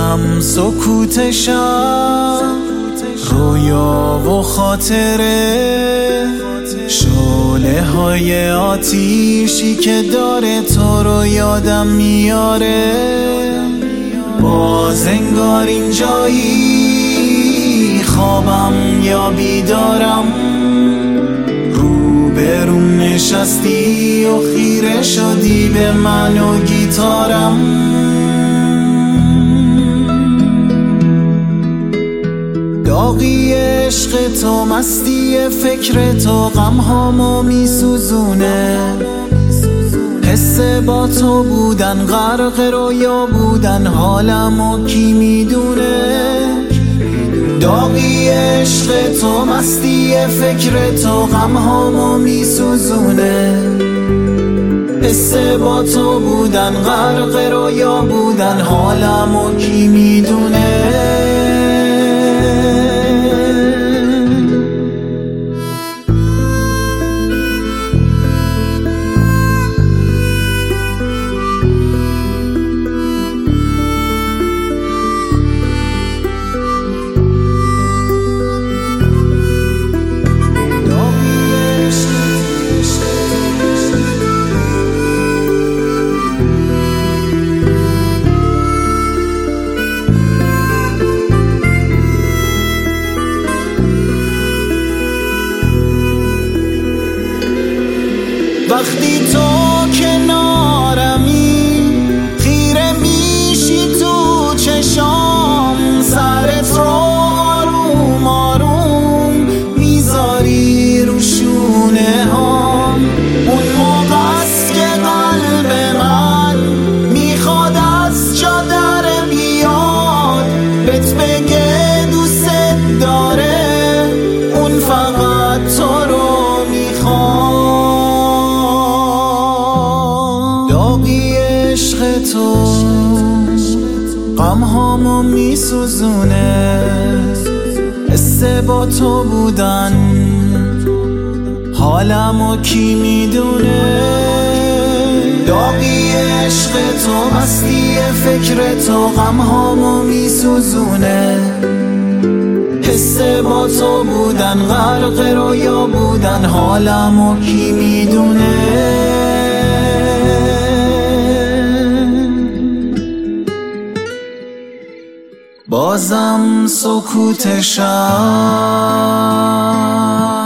بازم سکوتشم رویا و خاطره، شعله های آتیشی که داره تو رو یادم میاره. باز انگار اینجایی خوابم یا بیدارم، روبروم نشستی و خیره شدی به من و گیتارم. داغی عشق تو، مستی فکر تو، غمهامو میسوزونه. حس با تو بودن، غرق رویا بودن، حالمو کی میدونه. داغی عشق تو، مستی فکر تو، غمهامو میسوزونه. حس با تو بودن، غرق رویا بودن، حالمو کی میدونه. وقتی تو کنارمی، خیره میشی تو چشام، سرت رو آروم آروم میذاری رو شونه هام. اون موقع است که قلب من میخواد از جا در بیاد، بهت بگه دوست داره، اون فقط تو رو میخواد. داغی عشق تو غمهامو میسوزونه. حس با تو بودن، حالمو کی میدونه. داغی عشق تو، مستی فکر تو، غمهامو میسوزونه. حس با تو بودن، غرق رویا بودن، حالمو کی میدونه. بازم سکوتشم